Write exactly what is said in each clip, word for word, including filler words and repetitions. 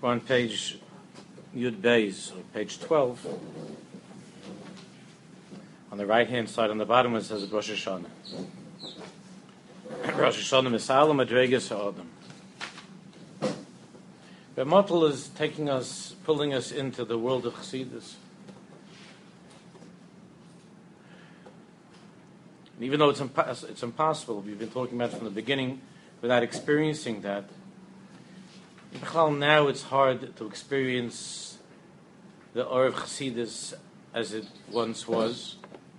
We're on page Yud Beis, or page twelve. On the right-hand side, on the bottom, it says Rosh Hashanah. Rosh Hashanah Misalam Madregas Ha'adam. Reb Motel is taking us, pulling us into the world of Chassidus. And even though it's, impo- it's impossible, we've been talking about it from the beginning, without experiencing that, now it's hard to experience the Or of Chassidus as it once was.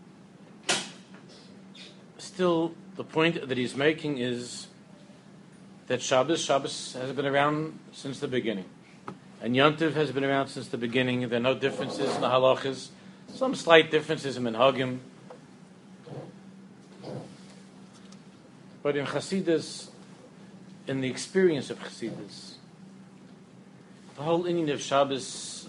Still, the point that he's making is that Shabbos, Shabbos has been around since the beginning. And Yom Tov has been around since the beginning. There are no differences in the halachas. Some slight differences in minhagim. But in Chassidus, in the experience of Chassidus, the whole inyan of Shabbos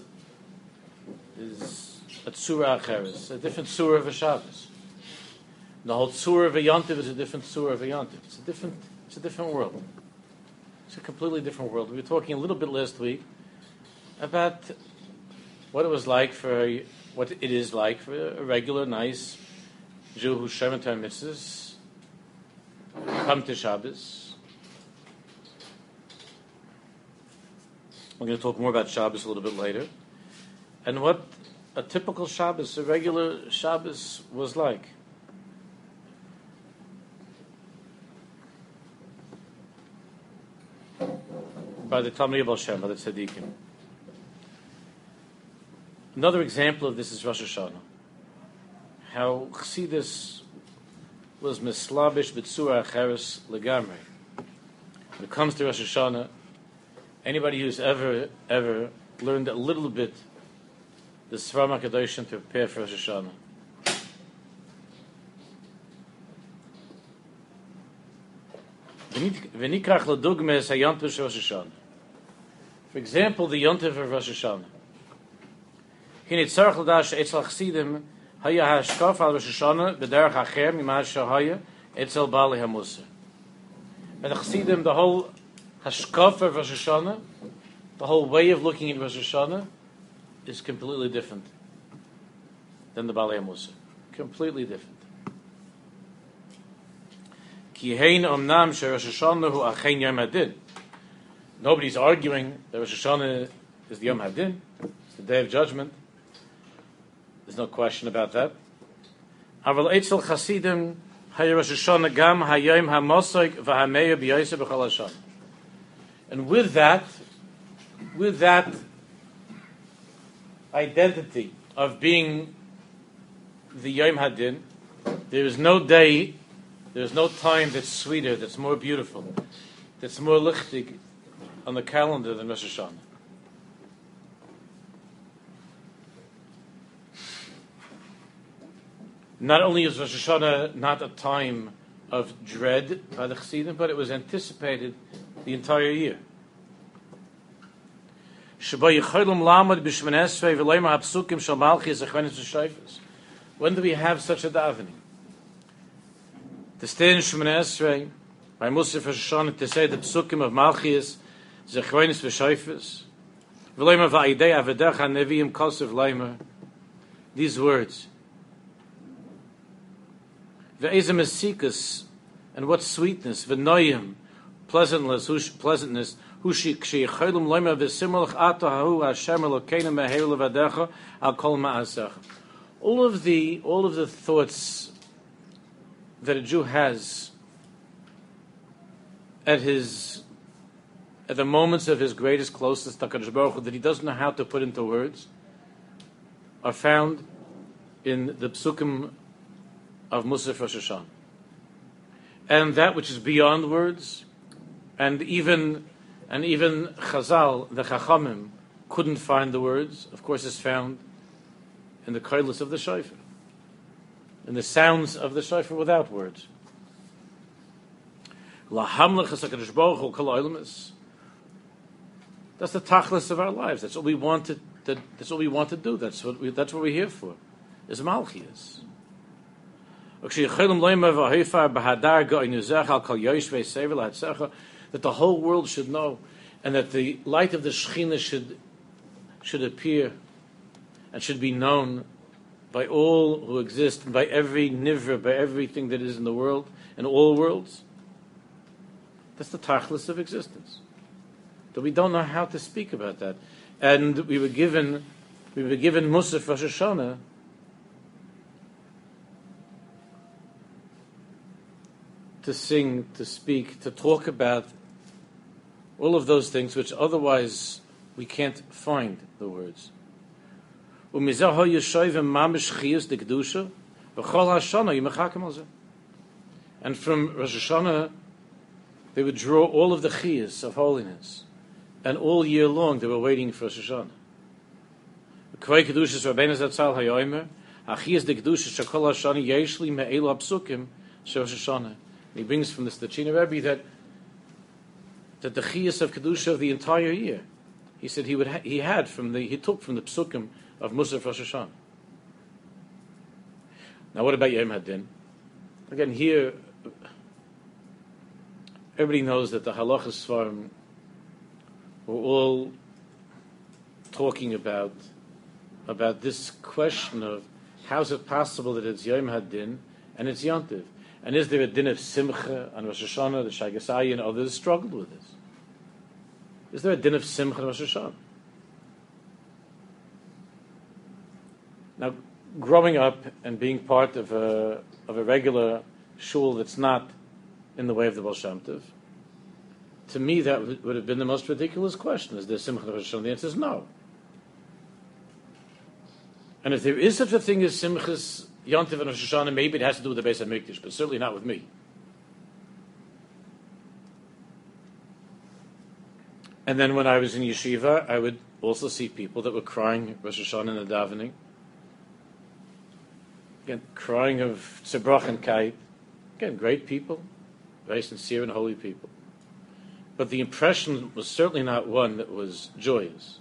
is a tzura acheres, a different tzura of a Shabbos. The whole tzura of a Yom Tov is a different tzura of a Yom Tov. It's a different, it's a different world. It's a completely different world. We were talking a little bit last week about what it was like for, what it is like for a regular, nice Jew who's Shemin Torah mitzvahs, come to Shabbos. We're going to talk more about Shabbos a little bit later. And what a typical Shabbos, a regular Shabbos was like. By the Talmidei Baal Shem, by the Tzaddikim. Another example of this is Rosh Hashanah. How Chassidus was mislabish b'tzura acheres legamrei. When it comes to Rosh Hashanah, anybody who's ever, ever learned a little bit the Sfarim HaKadoshim to prepare for Rosh Hashanah, V'nikrach l'dugmes ha'yom tov Rosh Hashanah. For example, the Yom Tov of Rosh Hashanah. Hin itzarach l'dash etzel chasidim haya ha'ashkaf al Rosh Hashanah b'derech acher mima shahaya etzel bali ha'musar. And the chasidim, the whole hashkaf of Rosh Hashanah, the whole way of looking at Rosh Hashanah, is completely different than the Bali ha'musar. Completely different. Nobody's arguing that Rosh Hashanah is the Yom Hadin. It's the Day of Judgment. There's no question about that. Aval Eitzel Chasidim Hay Rosh Hashanah Gam Hayom HaMosok VaHameya B'Yosef B'Chol Hashanah. And with that, with that identity of being the Yom Hadin, there is no day, there is no time that's sweeter, that's more beautiful, that's more lichtig on the calendar than Rosh Hashanah. Not only is Rosh Hashanah not a time of dread by the Chassidim, but it was anticipated the entire year. When do we have such a davening? To stay in Shemoneh Esrei, by Musaf Rosh Hashanah, to say the psukim of Malchias, Zechronis v'Shoifes, v'leimer v'ayidei avedecha neviim kosev leimer, these words. Ve'ezem esikus, and what sweetness, v'noyim, pleasantness, pleasantness, hushi ksheyicholim leimer v'simulach ato hahu Hashem Elokeinu meheir levadecha al kol ma'asecha. All of the, all of the thoughts that a Jew has at his, at the moments of his greatest closeness to HaKadosh Baruch Hu that he doesn't know how to put into words, are found in the psukim of Musaf Rosh Hashanah. And that which is beyond words, and even and even Chazal, the Chachamim, couldn't find the words, of course, is found in the koilos of the shofar, in the sounds of the shofar without words. Lahamlechas HaKadosh Baruch Hu kol olamis. That's the tachlis of our lives. That's what we want to. That's what we want to do. That's what we, that's what we're here for. Is Malchias. That the whole world should know and that the light of the Shekhinah should should appear and should be known by all who exist, and by every nivra, by everything that is in the world, in all worlds. That's the tachlis of existence. That we don't know how to speak about that. And we were given, we were given Musaf Rosh Hashanah to sing, to speak, to talk about all of those things which otherwise we can't find the words. And from Rosh Hashanah, they would draw all of the chiyas of holiness, and all year long they were waiting for Rosh Hashanah. He brings from this the China Rebbe that that the chiyas of kedusha of the entire year, he said he would ha- he had from the he took from the psukim of Musaf Rosh Hashanah. Now, what about Yom Hadin? Again, here everybody knows that the halachas farm were all talking about about this question of how is it possible that it's Yom Hadin and it's Yontiv, and is there a din of Simcha on Rosh Hashanah? The Shagasai and others struggled with this. Is there a din of Simcha on Rosh Hashanah? Now, growing up and being part of a of a regular shul that's not in the way of the Baal Shem Tov, to me that would, would have been the most ridiculous question. Is there Simcha on Rosh Hashanah? The answer is no. And if there is such a thing as Simchas Yontiv and Rosh Hashanah, maybe it has to do with the Beis HaMikdash, but certainly not with me. And then when I was in yeshiva, I would also see people that were crying Rosh Hashanah in the davening. Again, crying of Tzebrach and Kait. Again, great people, very sincere and holy people. But the impression was certainly not one that was joyous.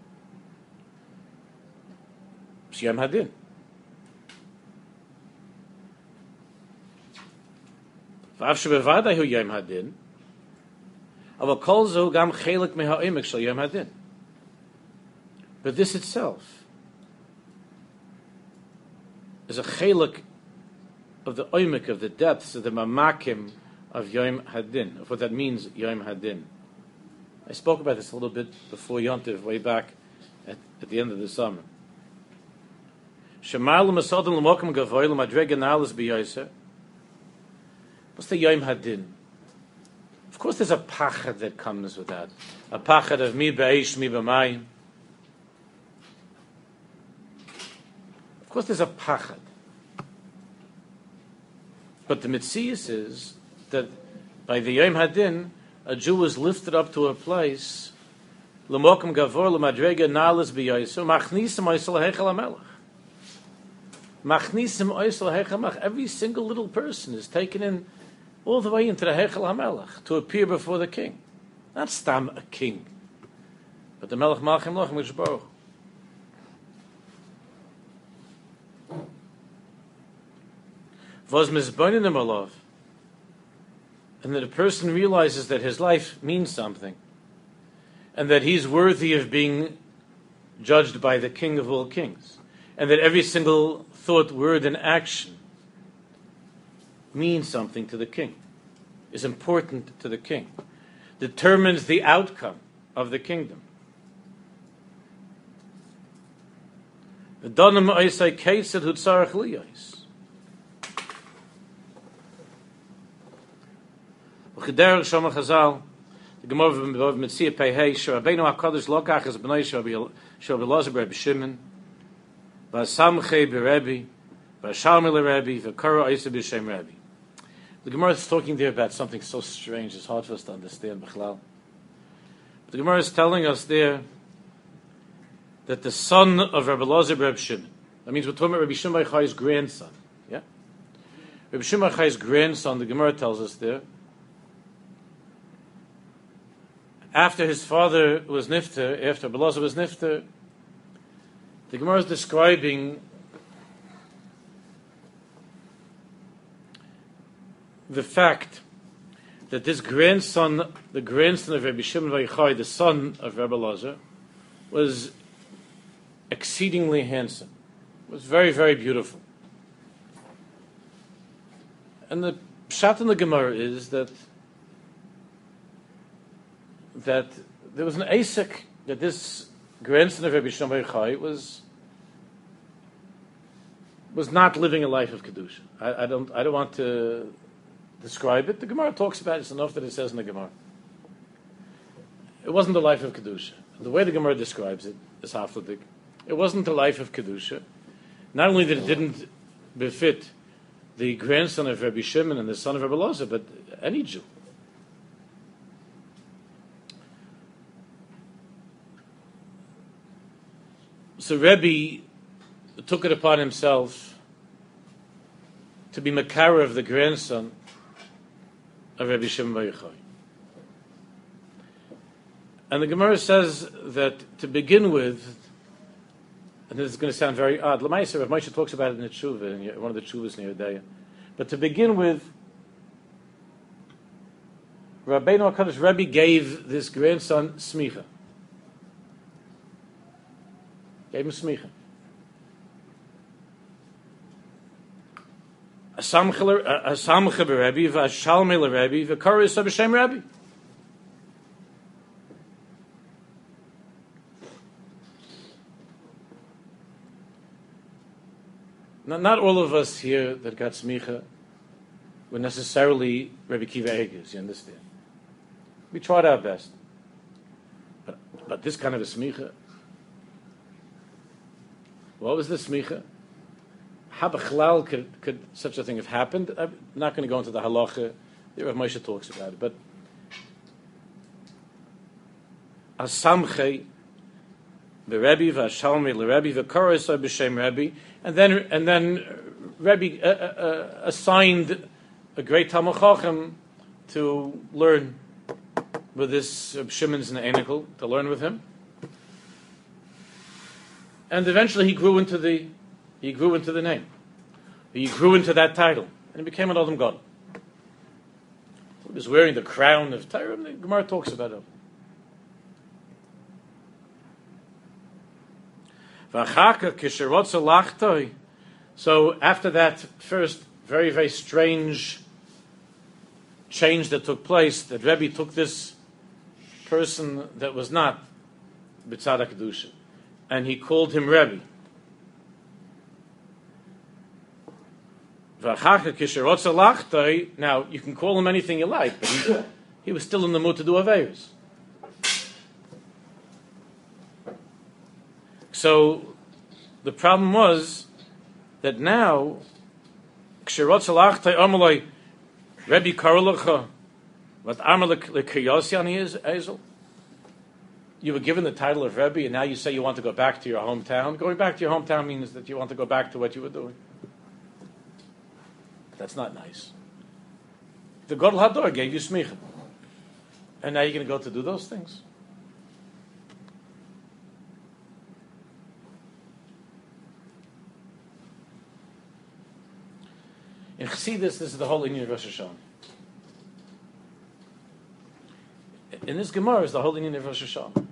It's Yom Hadin. V'av shebevadai hu Yom Hadin, aval kol zu gam chelik meha'omek shel Yom Hadin. But this itself is a chelik of the oimek, of the depths, of the mamakim of Yom Hadin, of what that means, Yom Hadin. I spoke about this a little bit before Yontiv, way back at, at the end of the summer. Shemar l'masodem l'mokim gavoy l'madrega nalas b'yoser. What's the Yom Hadin? Of course there's a pachad that comes with that. A pachad of mi b'eish, mi b'mayim. Of course there's a pachad. But the mitzias is that by the Yom Hadin, a Jew is lifted up to a place, l'mokim gavor l'madrega nalas b'yoser, machnisim oisel hechel hamelech. Machnisim oisel hechel hamelech. Every single little person is taken in all the way into the hechel hamelech to appear before the king. Not stam a king, but the melech malchim lochem which baruch. Vos mizbonim alav, and that a person realizes that his life means something, and that he's worthy of being judged by the King of all kings, and that every single thought, word, and action means something to the king, is important to the king, determines the outcome of the kingdom. The Gemara of Metzia Pehei, Rabbeinu HaKadosh Lokach is B'nai Shabbi Elazar B'Rebbe Shimon, V'Samchei B'Rebbe, V'Shalmi L'Rebbe, V'Kara Isa B'Shem Rebbe. The Gemara is talking there about something so strange, it's hard for us to understand, B'chlal. The Gemara is telling us there that the son of Rabbi Elazar B'Rebbe Shimon, that means we're talking about Rabbi Shimon Bar Yochai's grandson, yeah? Rabbi Shimon Bar Yochai's grandson, the Gemara tells us there, after his father was nifter, after Rabbi Elazar was nifter, the Gemara is describing the fact that this grandson, the grandson of Rabbi Shimon bar Yochai, the son of Rabbi Elazar, was exceedingly handsome, was very, very beautiful. And the pshat in the Gemara is that that there was an asik that this grandson of Rabbi Shimon bar Yochai was was not living a life of kedusha. I, I don't I don't want to describe it. The Gemara talks about it. It's enough that it says in the Gemara. It wasn't the life of kedusha. The way the Gemara describes it is hafladik. It wasn't the life of kedusha. Not only that it didn't befit the grandson of Rabbi Shimon and the son of Rabbi Elazar, but any Jew. So Rebbe took it upon himself to be Makara of the grandson of Rabbi Shimon bar Yochai. And the Gemara says that to begin with, and this is going to sound very odd, L'maisa, Rav Moshe talks about it in the Tshuva, in one of the Tshuvas near Yedeya. But to begin with, Rabbeinu HaKadosh Rebbe gave this grandson smicha. Gave him smicha. A samcha b'Rebbe, v'ashalme l'Rebbe, v'karis b'shem Rebbe. Not, not all of us here that got smicha were necessarily Rebbe Kiva Eges, you understand? We tried our best. But, but this kind of a smicha, what was the smicha? How b'chlal could, could such a thing have happened? I'm not going to go into the halacha. The Rav Moshe talks about it. But asamche b'Rebbe v'ashalme l'Rebbe v'karos b'shem Rebbe, and then and then Rebbe uh, uh, assigned a great Talmid Chacham to learn with this uh, Shimon's Ne'enikel, to learn with him, and eventually he grew into the he grew into the name, he grew into that title, and he became an Adam God. He was wearing the crown of Torah. The Gemara talks about it. So after that first very, very strange change that took place, that Rebbe took this person that was not B'tzad HaKedusha, and he called him Rebbe. Now, you can call him anything you like, but he, he was still in the mood to do Aveirus. So the problem was that now, Rebbe Karolacha, what Amalek is, Ezel. You were given the title of Rebbe, and now you say you want to go back to your hometown. Going back to your hometown means that you want to go back to what you were doing. That's not nice. The Gadol Hador gave you smicha, and now you're going to go to do those things. In Chassidus, this is the whole Inyan of Rosh Hashanah. In this Gemara is the whole Inyan of Rosh Hashanah.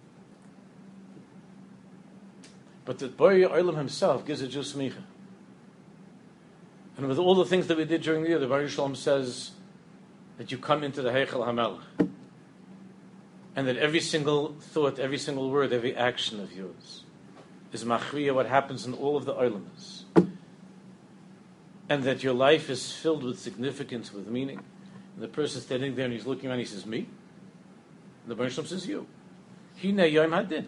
But the Borei Olam himself gives a Jew smicha. And with all the things that we did during the year, the Baruch Shalom says that you come into the Heichal HaMelech, and that every single thought, every single word, every action of yours is machriya what happens in all of the Olamas. And that your life is filled with significance, with meaning. And the person standing there and he's looking around, he says, me? And the Baruch Shalom says, you. Hinei Yom Hadin.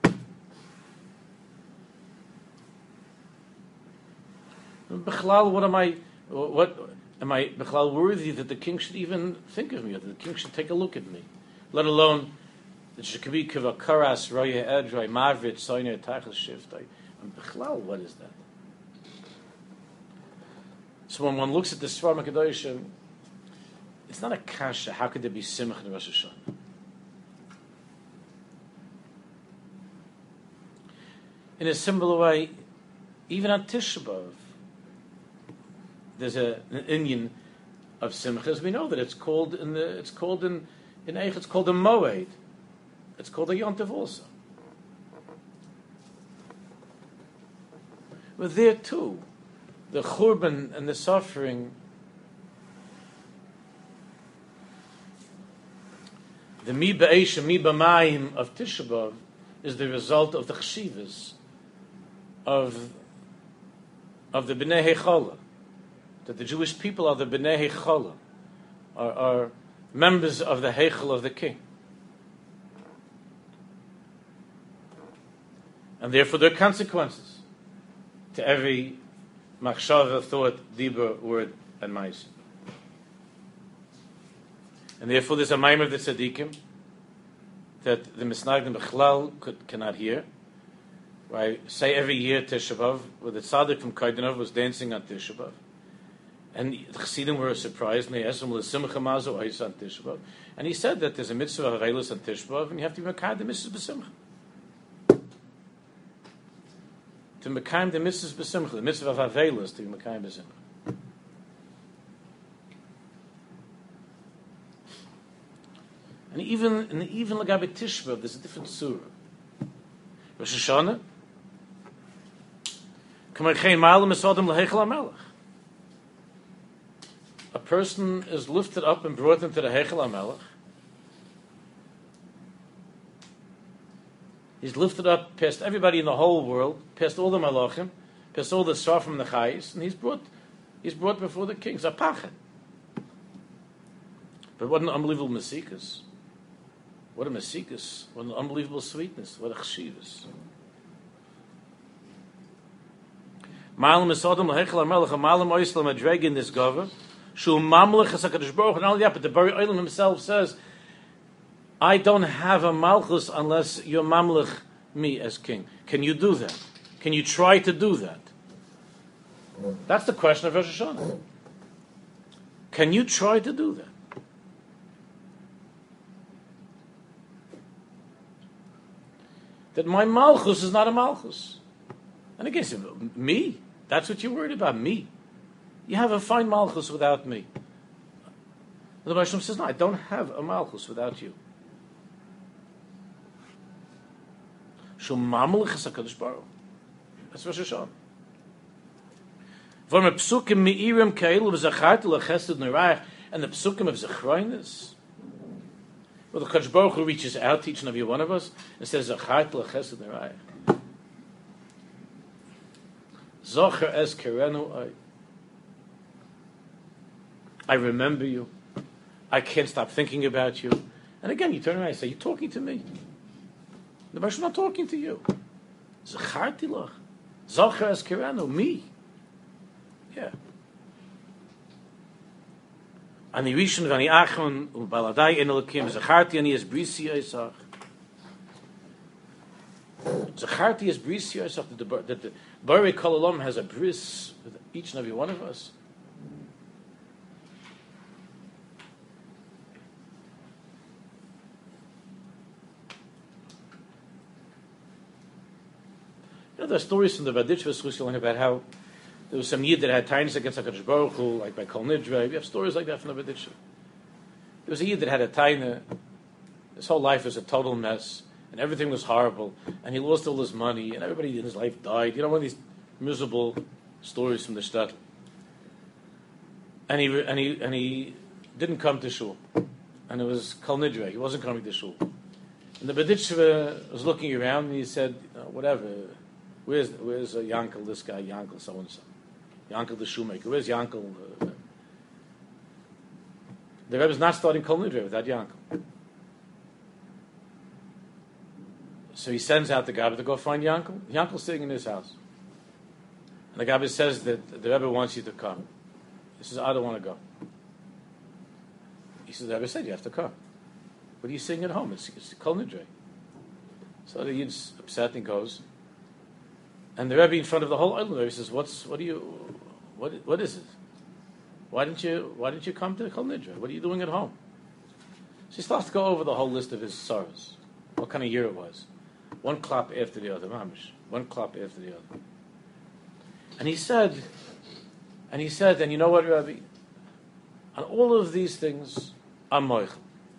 Bechlal, what am I, what, am I, Bechlal, worthy that the king should even think of me, or that the king should take a look at me? Let alone, that Shekabi Kiva Karas, Roya Edroi, Mavrit, Soiner, Tachel Shiftai. And Bechlal, what is that? So when one looks at the Svar HaKadoshim, it's not a kasha. How could there be simcha in Rosh Hashanah? In a similar way, even on Tisha B'Av, there's a, an Inyan of Simchas, we know that it's called in the it's called in in Eich, it's called a Moed. It's called a Yontif also. But there too, the Churban and the suffering, the Mi Ba'esh and Mi B'mayim of Tisha B'Av is the result of the Chshivas of of the Bnei Hecholah, that the Jewish people are the Bnei Hecholah, are, are members of the Heichel of the king. And therefore there are consequences to every machshava, thought, dibur, word, and ma'is. And therefore there's a maim of the tzaddikim that the misnagdim b'chlal could cannot hear. I say every year Tisha B'Av, where the tzaddik from Kaidanov was dancing on Tisha B'Av, and the chassidim were surprised, and they asked him, "L'simcha mazo ois on Tisha B'Av?" And he said that there's a mitzvah of areilus on Tisha B'Av, and you have to be mekayim the mitzvahs b'simcha. To mekayim the mitzvahs b'simcha, the mitzvah of areilus to be mekayim b'simcha. And even and even l'gabe Tisha B'Av, there's a different surah. Rosh Hashanah. A person is lifted up and brought into the Heichel HaMelech. He's lifted up past everybody in the whole world, past all the Malachim, past all the Srafim and the Chayis, and he's brought he's brought before the king. Zapachet. But what an unbelievable Mesikas. What a Mesikas. What an unbelievable sweetness. What a Chshivas. Malam Esadam Lahechel HaMelech, Malam Oislam Adreg in this governor, Shul Mamlech HaSakadosh Baruch, and all that, but the Bari Olam himself says, I don't have a Malchus unless you're Mamlech me as king. Can you do that? Can you try to do that? That's the question of Rosh Hashanah. Can you try to do that? That my Malchus is not a Malchus. And again, me? That's what you're worried about, me. You have a fine Malchus without me. The Moshe says, no, I don't have a Malchus without you. Shum Mamlech is HaKadosh Baruch. That's Rosh Hashanah. From a psukim meirim keilu v'zacharti l'chesed ne'rayach, and the psukim of Zechroinus. Well, the Kadosh Baruch Hu reaches out to each and every one of us and says, Zacharti l'chesed ne'rayach. Zocher es kerenu ay. I remember you. I can't stop thinking about you. And again, you turn around and say, you're talking to me. The Moshe not talking to you. Zacharti lach. Zocher es kerenu, me. Yeah. Ani rishon v'ani achon u'baladai en elokim zacharti ani es brisi eisach. Zacharti es brisi eisach, that the Borei Kol Olam has a bris with each and every one of us. You know, there are stories from the Vadichva Schusilin about how there was some Yid that had tainis against HaKadosh Baruch Hu, like by Kol Nidre. We have stories like that from the Vadichva. There was a Yid that had a taina. His whole life was a total mess, and everything was horrible, and he lost all his money, and everybody in his life died. You know, one of these miserable stories from the shtetl. And he and he and he didn't come to shul, and it was Kol Nidre. He wasn't coming to shul. And the Bedichva was looking around, and he said, oh, "Whatever, where's where's uh, Yankel? This guy, Yankel, so and so, Yankel the shoemaker. Where's Yankel?" Uh, the Rebbe is not starting Kol Nidre without Yankel. So he sends out the Gabbai to go find Yankel. Yankel's sitting in his house. And the Gabbai says that the Rebbe wants you to come. He says, I don't want to go. He says, the Rebbe said you have to come. What are you sitting at home? It's, it's Kol Nidre. So the Yid's upset and goes. And the Rebbe in front of the whole Olam, he says, What's, what do you, what, what is it? Why didn't you, why didn't you come to Kol Nidre? What are you doing at home? So he starts to go over the whole list of his sorrows. What kind of year it was. One clap after the other, mamish. One clap after the other. And he said, and he said, and you know what, Rabbi? On all of these things, I'm moichel.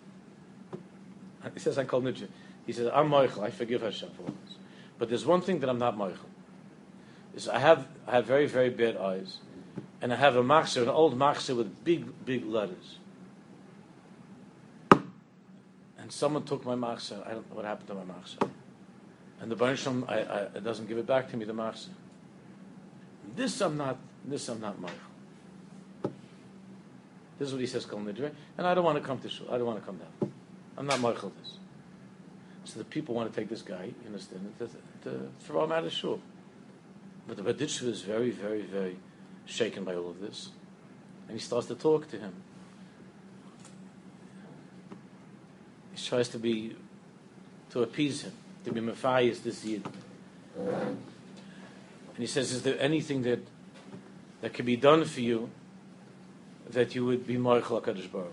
He says, I call Nidja. He says, I'm moichel. I forgive Hashem for all this. But there's one thing that I'm not moichel. Is I have I have very, very bad eyes. And I have a machzor, an old machzor with big, big letters. And someone took my machzor. I don't know what happened to my machzor. And the Baruch Shalom, I, I, it doesn't give it back to me, the machzor. This I'm not, this I'm not moichel. This is what he says, Kol Nidre. And I don't want to come to shul. I don't want to come down. I'm not moichel this. So the people want to take this guy, you understand, to, to throw him out of shul. But the Baditshva is very, very, very shaken by all of this. And he starts to talk to him. He tries to be, to appease him, to be Matthias this Yid. And he says, is there anything that that can be done for you that you would be Moichel HaKadosh Baruch?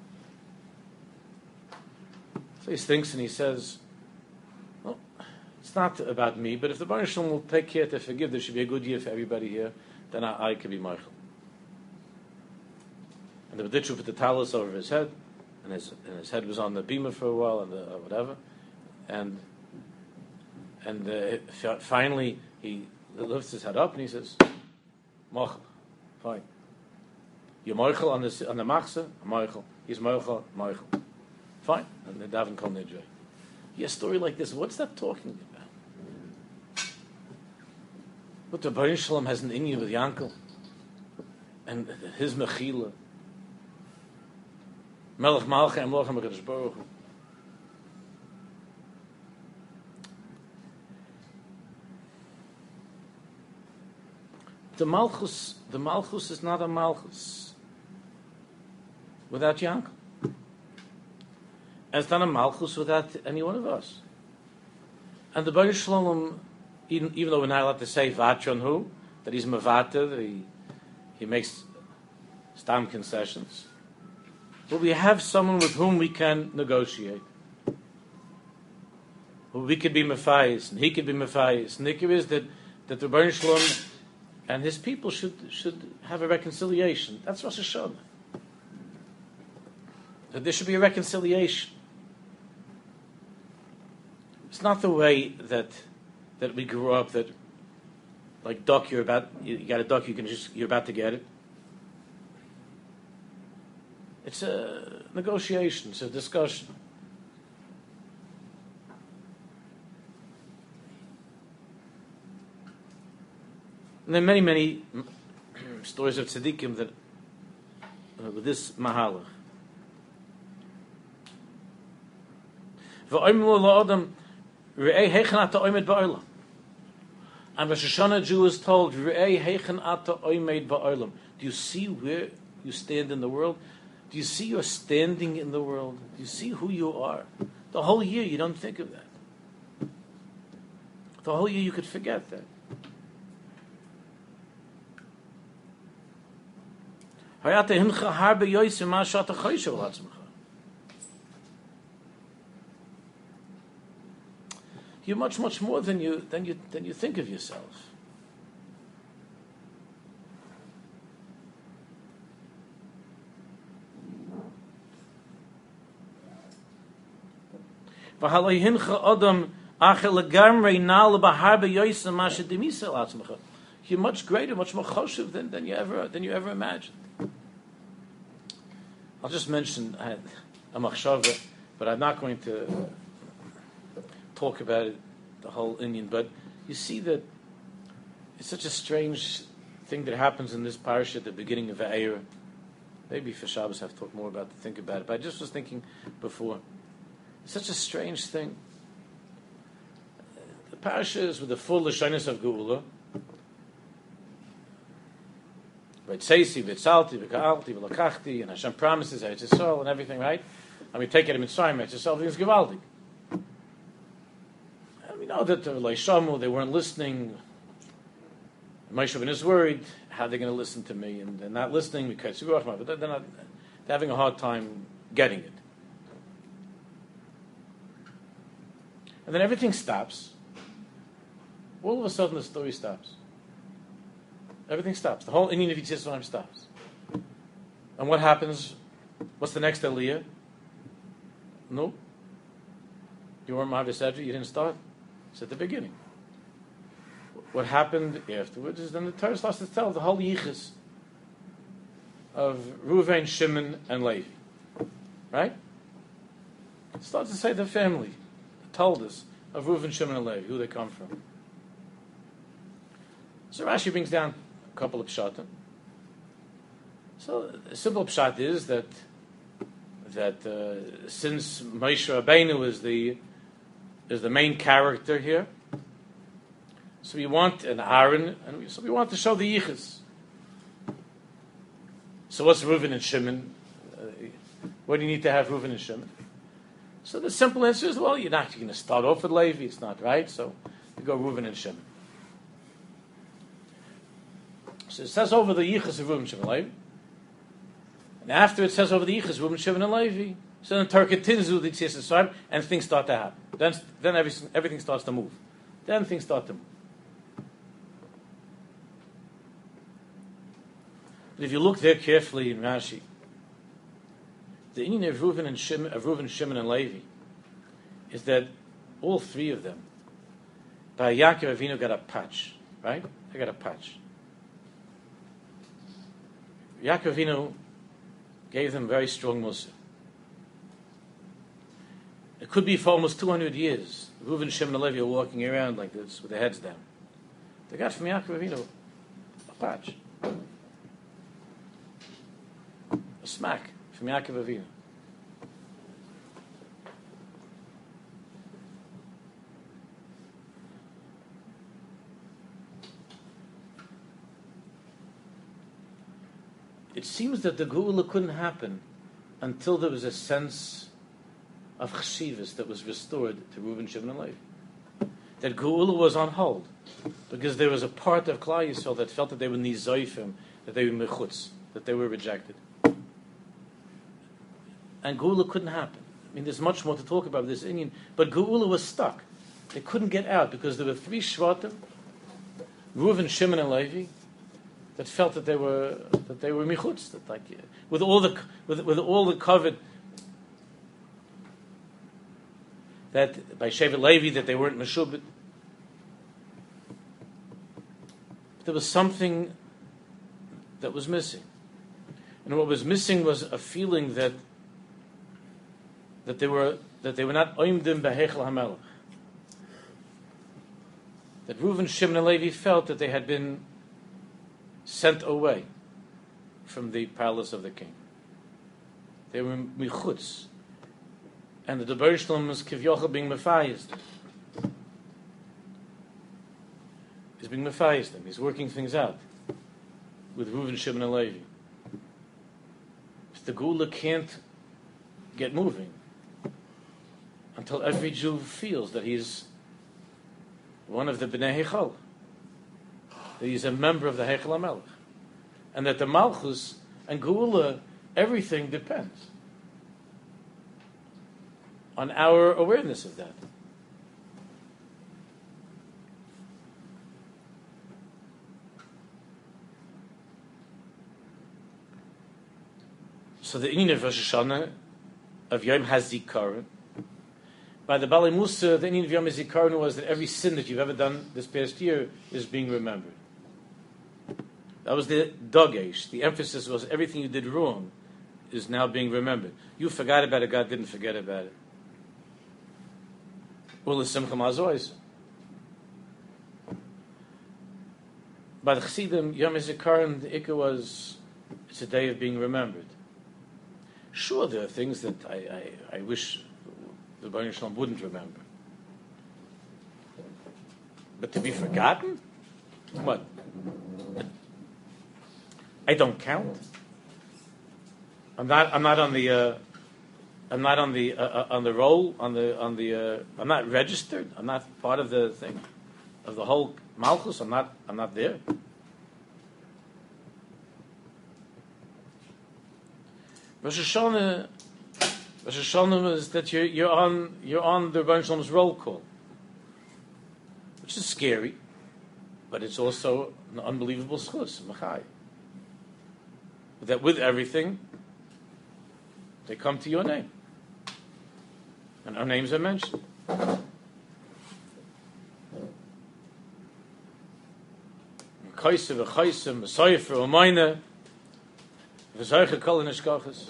So he thinks and he says, well, it's not about me, but if the Baruch Shalom will take care to forgive, there should be a good year for everybody here, then I, I can be Moichel. And the Baditchu put the talus over his head, and his, and his head was on the bima for a while, and the, uh, whatever. And and uh, finally he lifts his head up and he says, Moichel, fine. You're Moichel on the on the machzor, Moichel. He's Moichel, Moichel. Fine. And the Davin Kol Nidre. Yeah, a story like this, what's that talking about? But the Baruch Shalom has an inyan with Yankel. And his Mechila. Melech Malcha and Melech HaKadosh Baruch Hu. The Malchus, the Malchus is not a Malchus without Yankel. And it's not a Malchus without any one of us. And the Baruch Shalom, even, even though we're not allowed to say Vatron Hu, that he's Mavata, that he, he makes stam concessions, but we have someone with whom we can negotiate. We could be Matthias, and he could be Matthias. And the ikar is that, that the Baruch Shalom and his people should should have a reconciliation. That's Rosh Hashanah. That there should be a reconciliation. It's not the way that that we grew up. That like duck, you're about you got a duck, you can just you're about to get it. It's a negotiation. It's a discussion. And there are many, many stories of tzaddikim that uh, with this mahalach. And Rosh Hashanah Jew is told, do you see where you stand in the world? Do you see your standing in the world? Do you see who you are? The whole year you don't think of that. The whole year you could forget that. You're much, much more than you than you than you think of yourself. You're much greater, much more choshev than, than you ever than you ever imagined. I'll just mention I had a machshava, but I'm not going to talk about it, the whole Indian. But you see that it's such a strange thing that happens in this parasha at the beginning of Va'era. Maybe for Shabbos I have to talk more about it, to think about it. But I just was thinking before. It's such a strange thing. The parasha is with the full Lashonos of Geula. V'tzeisi, v'tzalti, v'ka'alti, v'lakachti, and Hashem promises Eretz Yisrael and everything, right? And we take it in Mitzrayim, Eretz Yisrael, everything's Givaldi. And we know that the Leishamu, they weren't listening. Moshe Rabbeinu is worried, how are they going to listen to me? And they're not listening because they're not, they're having a hard time getting it. And then everything stops. All of a sudden the story stops. Everything stops. The whole Indian of Yitzhak stops. And what happens? What's the next Aliyah? No. You weren't Mavis Edri, you didn't start. It's at the beginning. What happened afterwards is then the Torah starts to tell the whole yichus of Reuven, Shimon, and Levi. Right? It starts to say the family, the Toldos of Reuven, Shimon, and Levi, who they come from. So Rashi brings down a couple of pshatim. So the simple pshat is that that uh, since Moshe Rabbeinu is the is the main character here, so we want an Aaron, and we, so we want to show the yichus. So what's Reuven and Shimon? Uh, what do you need to have Reuven and Shimon? So the simple answer is, well, you're not going to start off with Levi, it's not right, so you go Reuven and Shimon. So it says over the yichus of Reuven, Shimon, and Levi. And after it says over the yichus, Reuven, Shimon, and Levi, so then Torah continues with the Tzis, and things start to happen. Then, then everything, everything starts to move. Then things start to move. But if you look there carefully in Rashi, the Indian of Reuven and Shimon, of Reuven, Shimon, and Levi, is that all three of them, by Yaakov Avinu, got a patch, right? They got a patch. Yaakov Avinu gave them very strong mussar. It could be for almost two hundred years. Reuven, Shimon, and Levi are walking around like this with their heads down. They got from Yaakov Avinu a patch. A smack from Yaakov Avinu. It seems that the Geula couldn't happen until there was a sense of cheshivas that was restored to Reuven, Shimon, and Levi. That Geula was on hold because there was a part of Klal Yisrael that felt that they were nizoifim, that they were mechutz, that they were rejected. And Geula couldn't happen. I mean, there's much more to talk about this Indian, but Geula was stuck. They couldn't get out because there were three shvatim, Reuven, Shimon, and Levi, that felt that they were that they were michutz, that like with all the with with all the covet that by Shevet Levi that they weren't meshubit. There was something that was missing, and what was missing was a feeling that that they were that they were not oimdim behechel hamelech. That Reuven, Shimon, and Levi felt that they had been sent away from the palace of the king. They were michutz, and the Rebbeinu Shalom was kivyochel being mefayized. He's being mefayized them. He's working things out with Reuven, Shimon, and Levi. The Geula can't get moving until every Jew feels that he's one of the Bnei Heichal, that he's a member of the Heichal HaMelech, and that the Malchus and Geula, everything depends on our awareness of that. So the Inyan of Rosh Hashanah, of Yom HaZikaron, by the Bali Musa, the Inyan of Yom HaZikaron was that every sin that you've ever done this past year is being remembered. That was the dogesh. The emphasis was everything you did wrong is now being remembered. You forgot about it, God didn't forget about it. Ula Simcha Mazois. By the Chassidim, Yom HaZikaron, the Ikka was, it's a day of being remembered. Sure, there are things that I, I, I wish the Rebbeinu Shalom wouldn't remember. But to be forgotten? What? I don't count. I'm not. I'm not on the. Uh, I'm not on the uh, uh, on the roll on the on the. Uh, I'm not registered. I'm not part of the thing, of the whole Malchus. I'm not. I'm not there. Rosh Hashanah, Rosh Hashanah is that you're, you're on you're on the Rebbeinu Shalom's roll call, which is scary, but it's also an unbelievable schus, machai. that with everything, they come to your name. And our names are mentioned. Kaisa v'chaisa, Messiah for Umayna, v'zaycha kol nishkachas,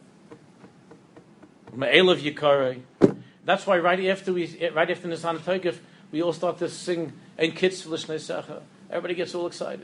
Me'elav Yikarei. That's why right after we, right after Nisan Tokef, we all start to sing Ein Kitz V'Lishnei Secha. Everybody gets all excited.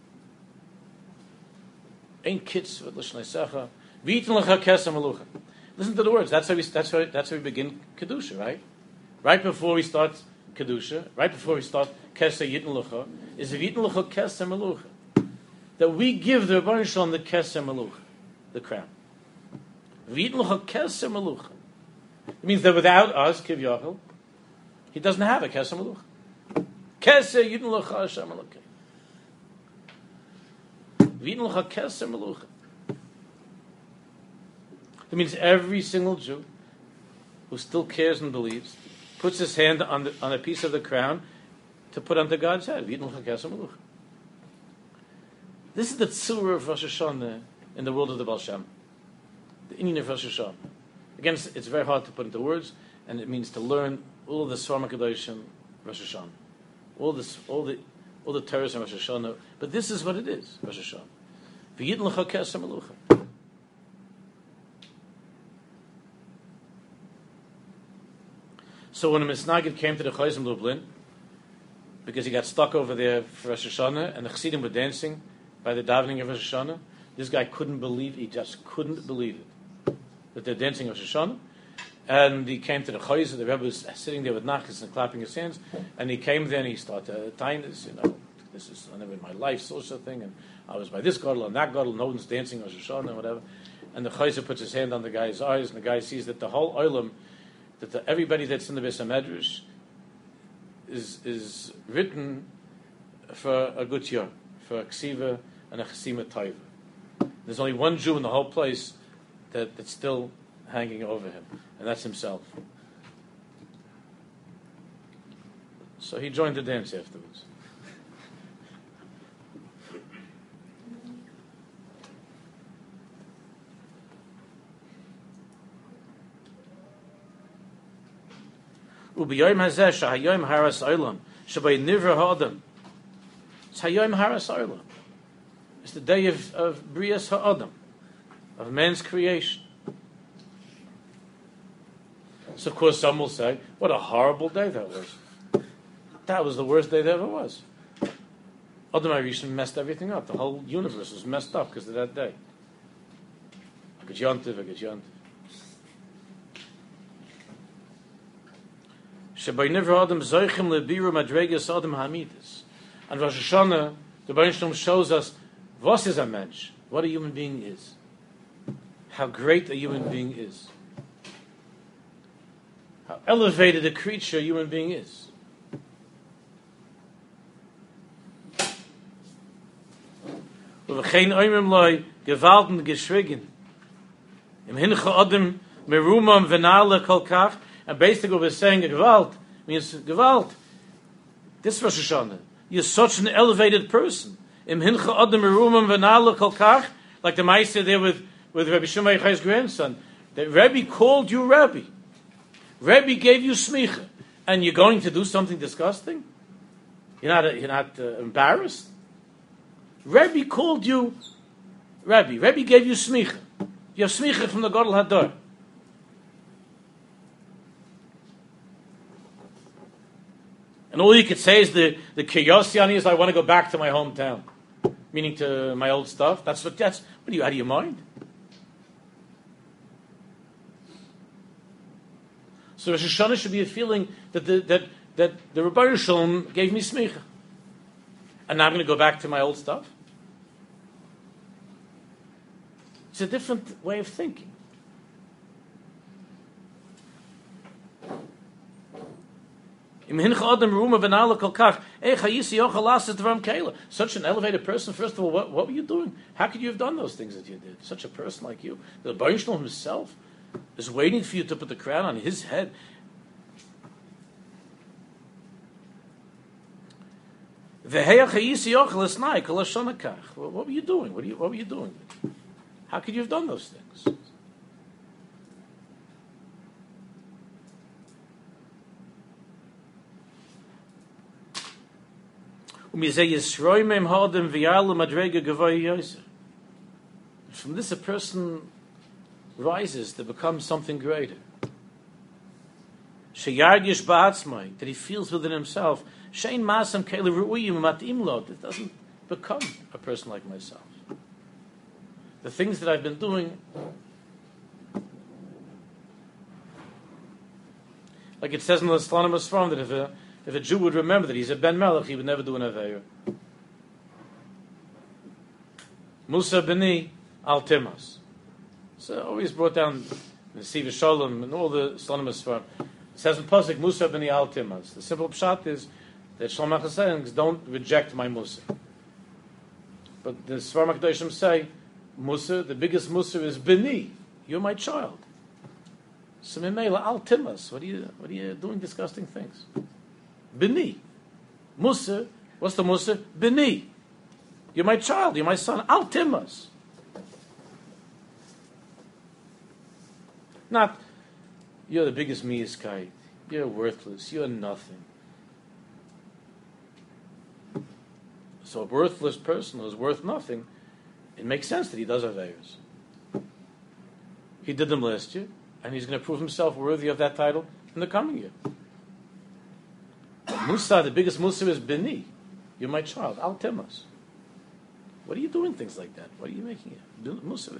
Ein Kitz V'Lishnei Secha. V'yitin Lecha Kesem Melucha. Listen to the words. That's how we. That's how. That's how we begin kedusha, right? Right before we start kedusha, right before we start Kesem Yitin Lecha, is V'yitin Lecha Kesem Melucha. That we give the Rebbeinu Shalom the Kesem Melucha, the crown. V'yitin Lecha Kesem Melucha. It means that without us, Kiv Yachel, he doesn't have a Kesem Melucha. Kesem Yitin Lecha Hashem Elokei. V'yitin Lecha Kesem Melucha. It means every single Jew who still cares and believes puts his hand on, the, on a piece of the crown to put onto God's head. This is the tzura of Rosh Hashanah in the world of the Baal Shem. The Indian of Rosh Hashanah. Again, it's, it's very hard to put into words, and it means to learn all of the Svarma Kedoshim Rosh Hashanah. All, this, all the all the terrors in Rosh Hashanah. But this is what it is, Rosh Hashanah. V'yidin l'cha kesem melucha. So when a Misnagid came to the Chayzim Lublin, because he got stuck over there for Rosh Hashanah, and the Chassidim were dancing by the davening of Rosh Hashanah, this guy couldn't believe, he just couldn't believe it, that they're dancing Rosh Hashanah. And he came to the Chayzim, the Rebbe was sitting there with Nachas and clapping his hands, and he came there and he started tying this, you know, this is, I never in my life saw such a thing, and I was by this gadol and that gadol, no one's dancing Rosh Hashanah and whatever. And the Chayzim puts his hand on the guy's eyes, and the guy sees that the whole olam, that the, everybody that's in the Beis HaMedrash is is written for a good year, for a ksiva and a chesima taiva. There's only one Jew in the whole place that, that's still hanging over him, and that's himself. So he joined the dance afterwards. Ubiyom hazeh shahayom haras olam shabay nivra ha'adam. It's hayom haras olam. It's the day of, of Brias ha'adam, of man's creation. So of course some will say, what a horrible day that was. That was the worst day there ever was. Adam HaRishon messed everything up. The whole universe was messed up because of that day. I get yontiv, I get yontiv. And Rosh Hashanah, the Rebbeinu Shalom shows us what is a mensch, what a human being is, how great a human being is, how elevated a creature a human being is. And basically we're saying Gewalt means Gewalt. This Rosh Hashanah, you're such an elevated person. Im hincha adam merumam v'na'ala kol kach, like the Meister there with, with Rabbi Shimon Yochai's grandson. That Rabbi called you Rabbi. Rabbi gave you smicha. And you're going to do something disgusting? You're not, you're not uh, embarrassed? Rabbi called you Rabbi. Rabbi gave you smicha. You have smicha from the Gadol Hador. And all you could say is the the curiosity is I want to go back to my hometown, meaning to my old stuff. That's what that's. What are you out of your mind? So Rosh Hashanah should be a feeling that the that that the Rebbeinu Shalom gave me smicha, and now I'm going to go back to my old stuff. It's a different way of thinking. Such an elevated person, first of all, what, what were you doing? How could you have done those things that you did? Such a person like you. The Rebbeinu Shalom himself is waiting for you to put the crown on his head. Well, what were you doing? What, are you, what were you doing? How could you have done those things? From this, a person rises to become something greater. That he feels within himself, it doesn't become a person like myself. The things that I've been doing, like it says in the Slanim Asfarim, that if a, if a Jew would remember that he's a Ben Melech, he would never do an Aveir. Musa B'ni Al Timas. So always brought down the Siva Shalom and all the Slanim Asfarim. It says in Pasuk, Musa B'ni Al Timas. The simple pshat is that Shalom HaChassidus don't reject my Musa. But the Sfarim HaKadoshim say, Musa, the biggest Musa is B'ni. You're my child. So Mimela Al Timas. What are you, what are you doing disgusting things? B'ni. Musa, what's the Musa? B'ni. You're my child, you're my son. Al Timas. Not, you're the biggest miyaskite. You're worthless. You're nothing. So a worthless person who's worth nothing, it makes sense that he does Aveiros. He did them last year, and he's going to prove himself worthy of that title in the coming year. Musa, the biggest Musa is B'ni. You're my child. Al Timas. What are you doing things like that? What are you making it? Musa.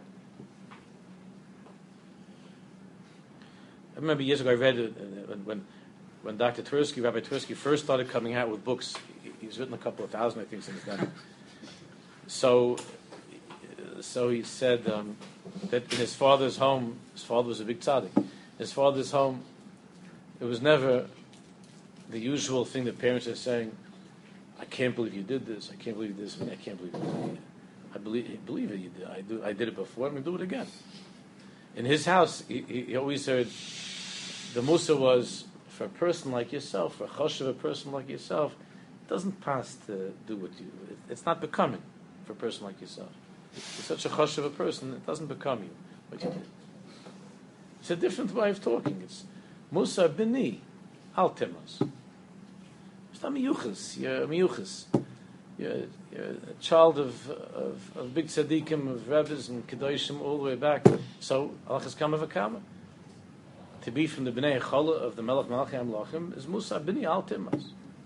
I remember years ago I read it when, when, when Doctor Tversky, Rabbi Tversky, first started coming out with books. He's written a couple of thousand, I think, since then. So, so he said um, that in his father's home, his father was a big tzaddik. In his father's home, it was never the usual thing that parents are saying, I can't believe you did this, I can't believe you did this, I can't believe you did this. I believe, believe it, you did. I, do, I did it before, I'm going to do it again. In his house, he, he always heard, the Musa was, for a person like yourself, for a choshev, a person like yourself, it doesn't pass to do what you, it, it's not becoming for a person like yourself. You're such a choshev a person, it doesn't become you, what you did. It's a different way of talking. It's Musa B'ni Al Timas. It's not miyuchas. You're a miyuchas. You're, you're a child of, of, of big tzaddikim, of rebbes and kedoshim all the way back. So, alachas kama v'kama. To be from the Bnei Chola of the Melech Malachi Amlachim is Musa B'ni Al Timas.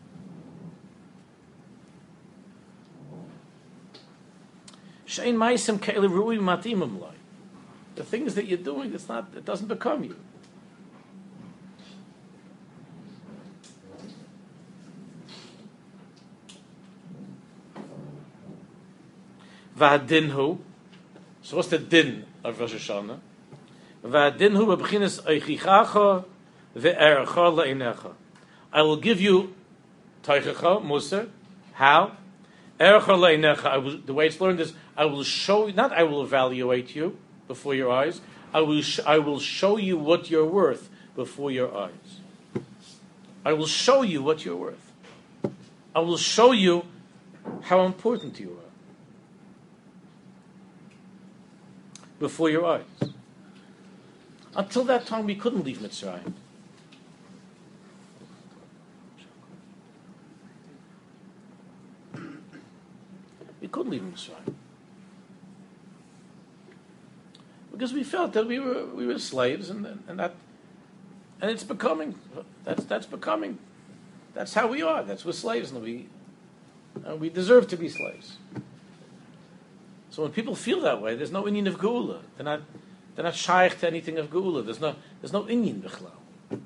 Shein ma'isem ke'ele ru'im matimim lai. The things that you're doing, it's not, it doesn't become you. V'hadinhu. So what's the din of Rosh Hashanah? V'hadinhu b'b'chinas eichichacha ve'erecha le'inecha. I will give you teichecha, Musa. How? Erecha le'inecha. I will, the way it's learned is, I will show, not I will evaluate you before your eyes. I will, sh- I will show you what you're worth before your eyes. I will show you what you're worth. I will show you how important you are before your eyes. Until that time, we couldn't leave Mitzrayim. We couldn't leave Mitzrayim because we felt that we were we were slaves, and and that and it's becoming that's that's becoming that's how we are. That's we're slaves, and we uh, we deserve to be slaves. So when people feel that way, there's no inyan of geula. They're not they're not shaykh to anything of geula. There's no there's no inyan bichlal.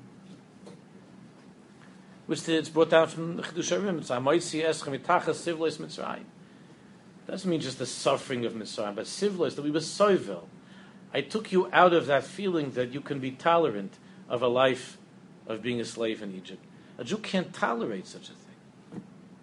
Which it's brought down from the Chidush HaRim. It's Amoitzi Eschem Mitachas Sivlois Mitzrayim. Doesn't mean just the suffering of Mitzrayim, but Sivlois, that we were soivel. I took you out of that feeling that you can be tolerant of a life of being a slave in Egypt. A Jew can't tolerate such a thing.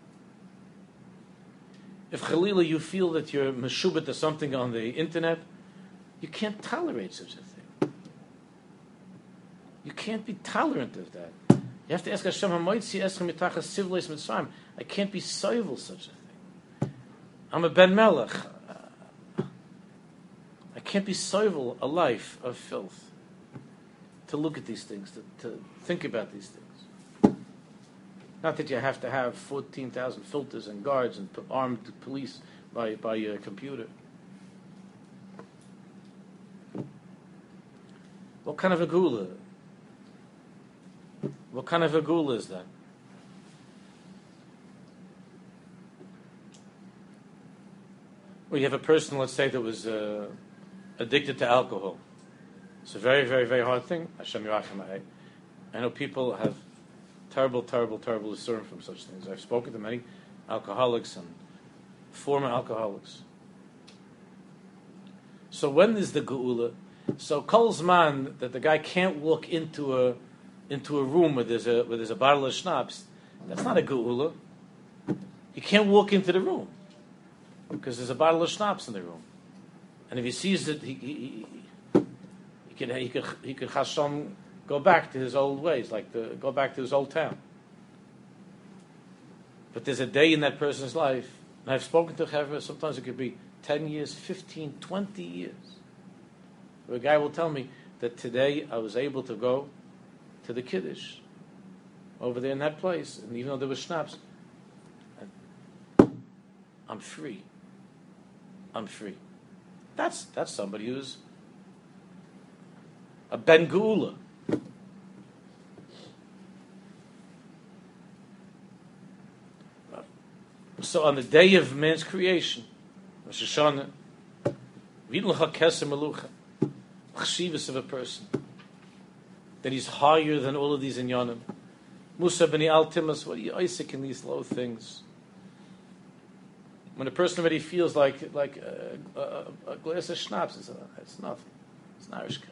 If Chalila, you feel that you're meshubet to something on the internet, you can't tolerate such a thing. You can't be tolerant of that. You have to ask Hashem, "Hamoitzi eschem mitachas sivleis mitzrayim." I can't be soivel such a thing. I'm a ben melech. I can't be soivel a life of filth. To look at these things, to, to think about these things. Not that you have to have fourteen thousand filters and guards and armed police by by your computer. What kind of a gula? What kind of a gula is that? Well, you have a person, let's say, that was uh, addicted to alcohol. It's a very, very, very hard thing. Hashem Yerachem. I know people have terrible, terrible, terrible discern from such things. I've spoken to many alcoholics and former alcoholics. So when is the geula? So Kol Zman that the guy can't walk into a into a room where there's a where there's a bottle of schnapps, that's not a geula. He can't walk into the room because there's a bottle of schnapps in the room, and if he sees it, he he, he, he could he could he could Hashem go back to his old ways, like the go back to his old town. But there's a day in that person's life, and I've spoken to Chevra, sometimes it could be ten years, fifteen, twenty years, where a guy will tell me that today I was able to go to the Kiddush over there in that place, and even though there was schnapps, I'm free. I'm free. That's that's somebody who's a Ben Geula. So on the day of man's creation, Rosh Hashanah, V'idlecha Keser Melucha, chshivas of a person, that he's higher than all of these inyanim. Musa b'ni Altimas, what are you Isaac in these low things? When a person already feels like like a, a, a glass of schnapps, it's, a, it's nothing. It's not Irish.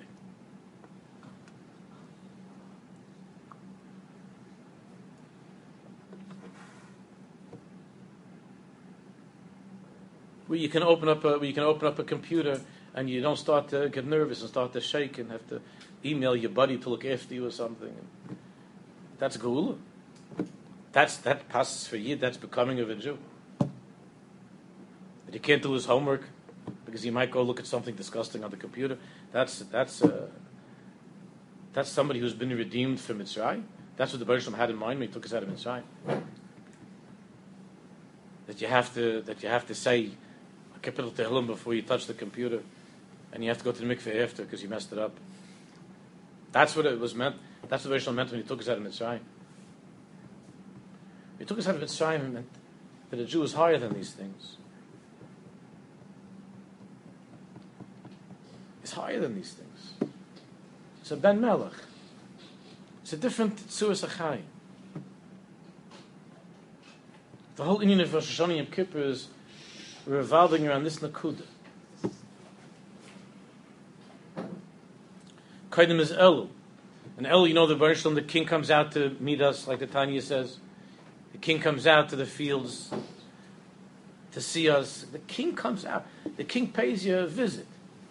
Where you can open up a where you can open up a computer and you don't start to get nervous and start to shake and have to email your buddy to look after you or something. That's geula. That's that passes for you. That's becoming of a Jew. That he can't do his homework because he might go look at something disgusting on the computer. That's that's uh, that's somebody who's been redeemed from Mitzrayim. That's what the Baruch Shalom had in mind when he took us out of Mitzrayim. That you have to that you have to say a capital Tehillim before you touch the computer, and you have to go to the mikveh after because you messed it up. That's what it was meant. That's what the Baruch Shalom meant when he took us out of Mitzrayim. He took us out of Mitzrayim and meant that a Jew is higher than these things. It's higher than these things. It's a Ben Melech. It's a different Tzuras HaChaim. The whole Indian of Rosh Hashanah Yom Kippur is revolving around this Nakuda. Kaidim is Elul. And Elul, you know, the Baruch Shalom, the king comes out to meet us, like the Tanya says. The king comes out to the fields to see us. The king comes out. The king pays you a visit.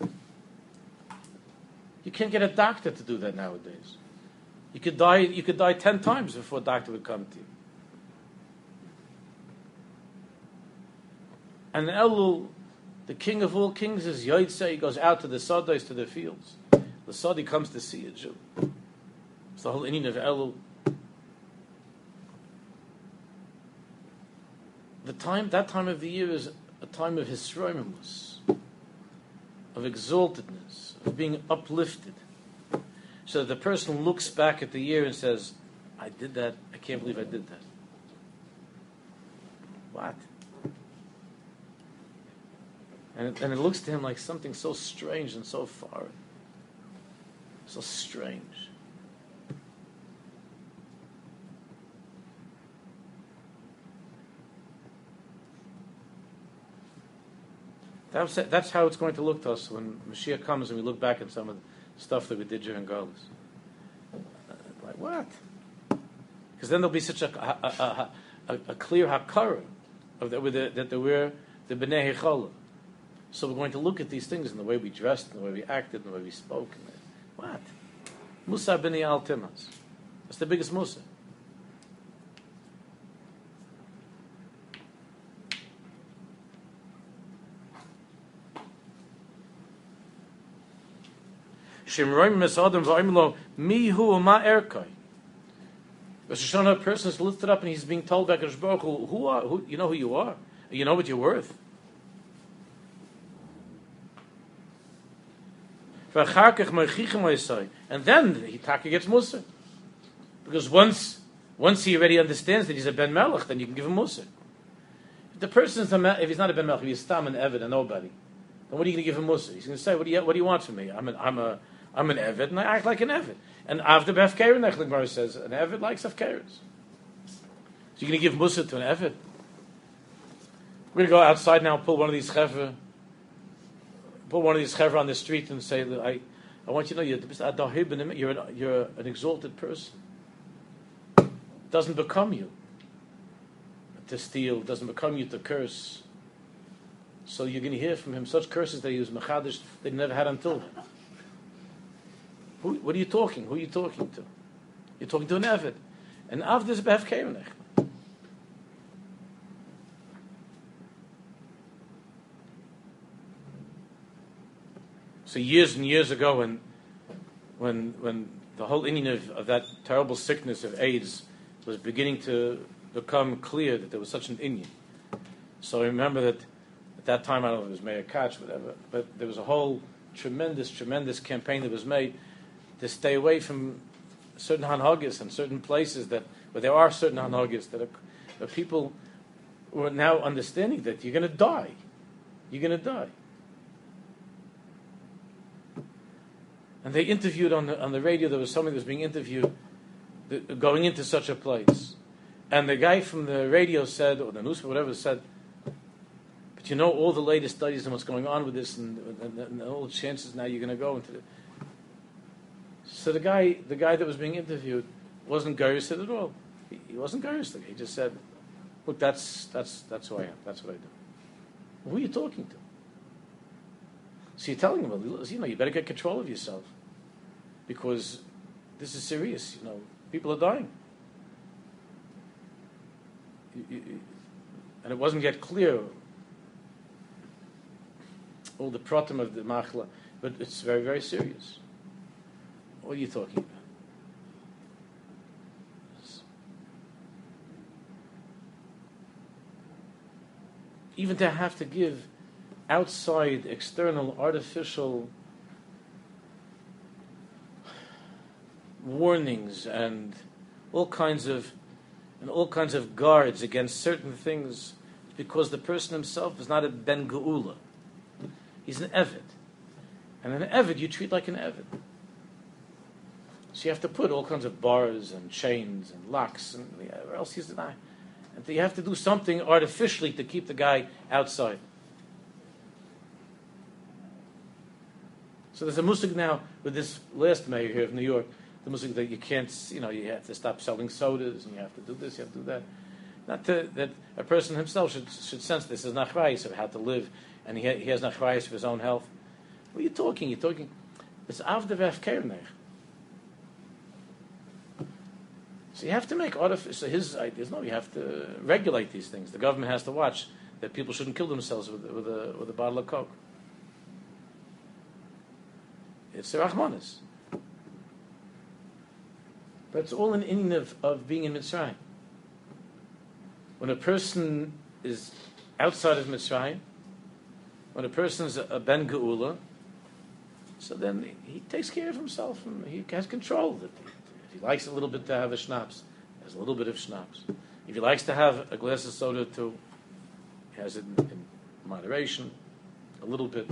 You can't get a doctor to do that nowadays. You could die. You could die ten times before a doctor would come to you. And Elul, the king of all kings, is Yotzei. He goes out to the Sadais, to the fields. The Sadi comes to see a Jew. It's the whole inyan of Elul. The time, that time of the year is a time of hisroimus, of exaltedness, of being uplifted. So that the person looks back at the year and says, I did that, I can't believe I did that. What? And it, and it looks to him like something so strange and so foreign. So strange. That's, that's how it's going to look to us when Mashiach comes and we look back at some of the stuff that we did during Galus. Like, what? Because then there'll be such a, a, a, a, a clear hakara of that, with the, that we're the B'nai Hecholah. So we're going to look at these things in the way we dressed, in the way we acted, in the way we spoke. What? Musa b'nei Altimas. That's the biggest Musa. Shemroim Mesadam Va'imlo Mihu Ma Erkai. Rosh Hashanah, a person is lifted up and he's being told by Kadosh Baruch Hu, who are, who, you know who you are, you know what you're worth. And then he taka gets Musa, because once once he already understands that he's a Ben Melech, then you can give him Musa. If the person is a, if he's not a Ben Melech, if he's Stam and Eved and nobody, then what are you going to give him Musa? He's going to say, what do you what do you want from me? I'm an I'm a I'm an Eved and I act like an Eved. And after Befkeren, the Gemara says an Eved likes Afkerens. So you're going to give Musa to an Eved? We're going to go outside now, pull one of these chevra, pull one of these chevra on the street and say that I, I want you to know you're you're an, you're an exalted person. It doesn't become you to steal. It doesn't become you to curse. So you're going to hear from him such curses that he was mechadish that he never had until then. Who, what are you talking? Who are you talking to? You're talking to an Eved. And Avd is Bef Kerenech. So years and years ago, when when when the whole inning of, of that terrible sickness of AIDS was beginning to become clear that there was such an inyan. So I remember that at that time, I don't know if it was Mayor Katz, whatever, but there was a whole tremendous, tremendous campaign that was made to stay away from certain hanhagis and certain places that where there are certain hanhagis that, are, that people were now understanding that you're going to die. You're going to die. And they interviewed on the on the radio. There was somebody that was being interviewed that, going into such a place, and the guy from the radio said, or the newspaper, whatever, said, "But you know all the latest studies and what's going on with this, and, and, and all the chances now you're going to go into it." So the guy, the guy that was being interviewed, wasn't Gaius at all. He, he wasn't Gaius. He just said, "Look, that's that's that's who I am. That's what I do." Who are you talking to? So you're telling him, well, you know, you better get control of yourself, because this is serious. You know, people are dying, you, you, and it wasn't yet clear all the pratim of the machla, but it's very, very serious. What are you talking about? Even to have to give outside, external, artificial warnings and all kinds of and all kinds of guards against certain things, because the person himself is not a ben geula. He's an eved, and an eved you treat like an eved. So you have to put all kinds of bars and chains and locks, and or else he's not. And you have to do something artificially to keep the guy outside. So there's a musig now with this last mayor here of New York, the musig that you can't, you know, you have to stop selling sodas and you have to do this, you have to do that. Not to, that a person himself should should sense this is nachrayis of how to live, and he, ha, he has nachrayis for his own health. What are you talking? You're talking. It's avde v'afkernech. So you have to make artificial. So his ideas. No, you have to regulate these things. The government has to watch that people shouldn't kill themselves with with a with a bottle of Coke. It's a Rahmanis. But it's all an inning of, of being in Mitzrayim. When a person is outside of Mitzrayim, when a person is a, a Ben Geula, so then he, he takes care of himself and he has control of it. If he likes a little bit to have a schnapps, he has a little bit of schnapps. If he likes to have a glass of soda too, he has it in, in moderation, a little bit.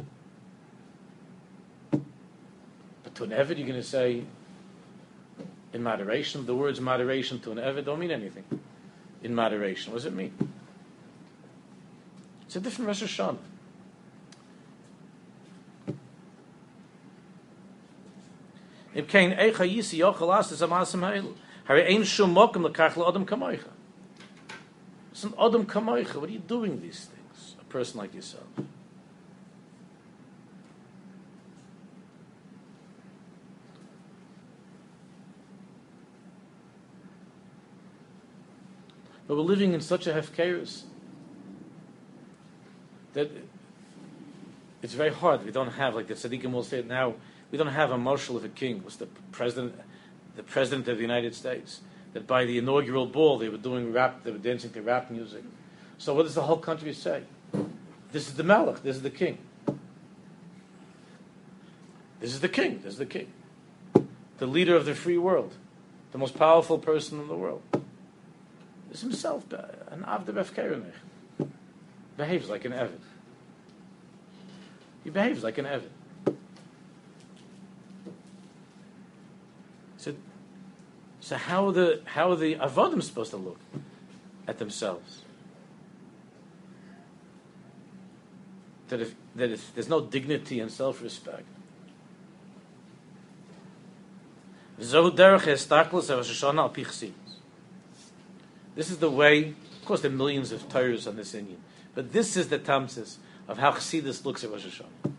But to an Eved, you're going to say, in moderation. The words moderation to an Eved don't mean anything. In moderation, what does it mean? It's a different Rosh Hashanah. If kein eicha yisi yochel as is a masam heil, hari ein shum mokum lekach le'adam kamoicha. It's an adam kamoicha. What are you doing these things? A person like yourself. But we're living in such a hefkerus that it's very hard. We don't have, like the tzaddikim will say now, We don't have a marshal of a king. Was the president, the president of the United States? That by the inaugural ball they were doing rap, they were dancing to rap music. So what does the whole country say? This is the Melech. This is the king. This is the king. This is the king. The leader of the free world, the most powerful person in the world. This is himself, an Avd Befkerenich. Behaves like an Eved. He behaves like an Eved. So, so how are the how are the Avodim supposed to look at themselves? That if that if there's no dignity and self-respect. This is the way. Of course, there are millions of Torahs on this Indian, but this is the tamsis of how Chassidus looks at Rosh Hashanah.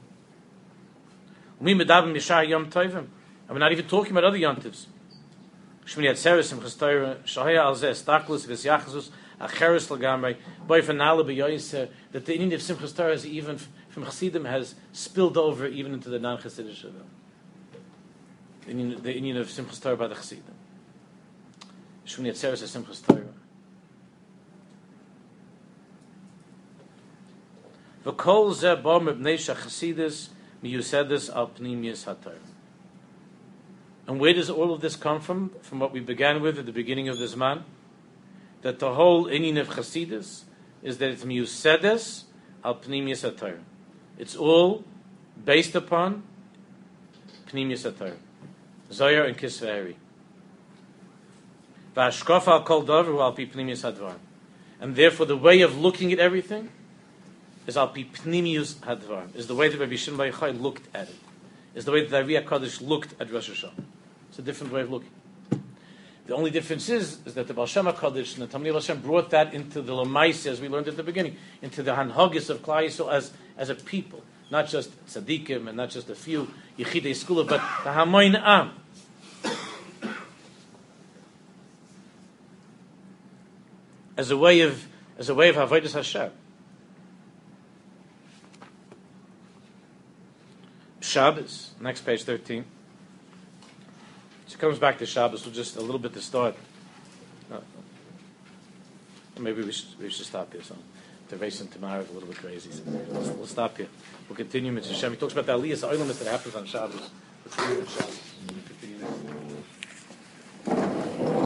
And we're not even talking about other yontivs. Shmini Atzeres, Simchas Torah, Shahaya Alzeh, Staklus, V'Syachazus, Acheres Lagamrei, Boy Fanala B'Yoyse, that the Indian of Simchas Torah is even from Chassidim has spilled over even into the non-Chassidish Shavim. The Indian, the Indian of Simchas Torah by the Chassidim. Shmini Atzeres is Simchas Torah. V'kol zeh bo mebnei shachassidus miyusedus al pnimius haTorah. And where does all of this come from? From what we began with at the beginning of this man, that the whole inyan of Chassidus is that it's miyusedus al pnimius haTorah. It's all based upon pnimius haTorah, Zohar and Kisvei Hari. V'ashkof al kol davar al pi pnimius hadvar. And therefore, the way of looking at everything is al pi pnimius hadvar. Is the way that Rabbi Shimon Bar Yochai looked at it. Is the way that the Ari HaKadosh looked at Rosh Hashanah. It's a different way of looking. The only difference is, is that the Baal Shem HaKadosh and the Talmidei Hashem brought that into the Lamaisi, as we learned at the beginning, into the Hanhagis of Klal Yisrael as, as a people. Not just tzaddikim and not just a few Yechidei Skula, but the Hamoin Am. As a way of, as a way of Avodas Hashem. Shabbos, next page thirteen. She comes back to Shabbos with just a little bit to start. Uh, maybe we should we should stop here. So the race in tomorrow is a little bit crazy. So we'll, we'll stop here. We'll continue. Mitzvah Shem. He talks about the Aliyah Olam that happens on Shabbos.